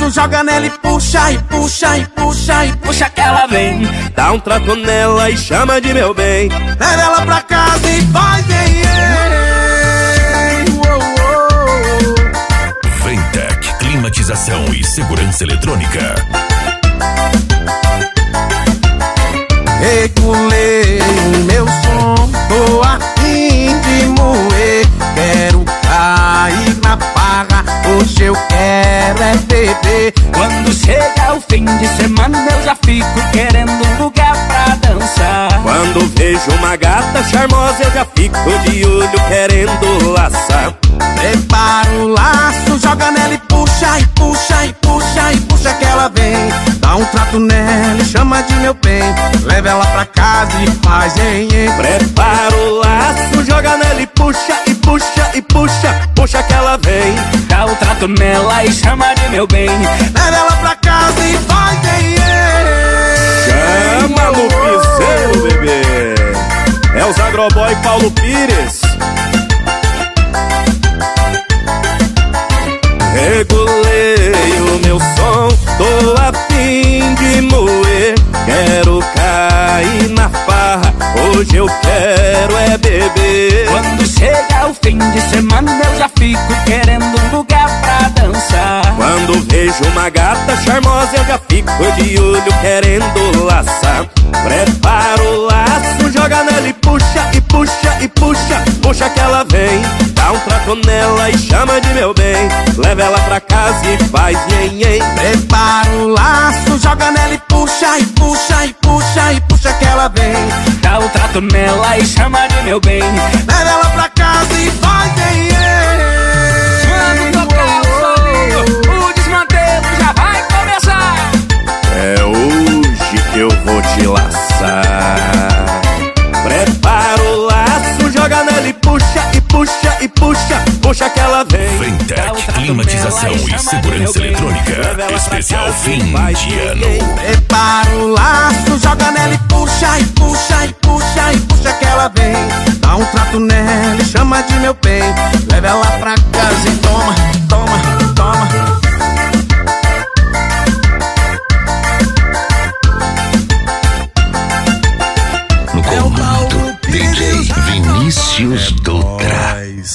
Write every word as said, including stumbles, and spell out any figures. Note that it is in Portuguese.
laço, joga nela e puxa, e puxa, e puxa, e puxa que ela vem. Dá um trato nela e chama de meu bem. Leva ela pra casa e faz bem. Ventec, climatização e segurança eletrônica. Regulei o meu som, tô a fim de moer. Quero cair na barra, hoje eu quero é beber. Quando chega o fim de semana eu já fico querendo um lugar pra dançar. Quando vejo uma gata charmosa eu já fico de olho querendo laçar. Prepara o laço, joga nela e puxa, e puxa, e puxa, e puxa que ela vem. Dá um trato nela e chama de meu bem. Leva ela pra casa e faz em, em. Prepara o laço, joga nela e puxa, e puxa, e puxa, puxa que ela vem. Dá um trato nela e chama de meu bem. Leva ela pra casa e faz em, em. Chama no piseiro, bebê. É os Agroboy Paulo Pires. Regulei o meu som, tô a fim de moer. Quero cair na farra, hoje eu quero é beber. Quando chega o fim de semana eu já fico querendo um lugar pra dançar. Quando vejo uma gata charmosa eu já fico de olho querendo laçar. Prepara o laço, joga nela e puxa, e puxa, e puxa, puxa que ela vem. Dá um trato nela e chama de meu bem. Leva ela pra casa e faz nhen-nhen. Prepara o laço, joga nela e puxa, e puxa, e puxa, e puxa que ela vem. Dá um trato nela e chama de meu bem. Leva ela pra casa e faz nhen-nhen. Quando tocar o solinho, o desmantelo já vai começar. É hoje que eu vou te laçar. Prepara o laço, joga nela e puxa, e puxa, e puxa, puxa que ela vem. Ventec, climatização e segurança eletrônica. Especial fim de ano. Prepara o laço, joga nela e puxa, e puxa, e puxa, e puxa que ela vem. Dá um trato nela e chama de meu bem. Leva ela pra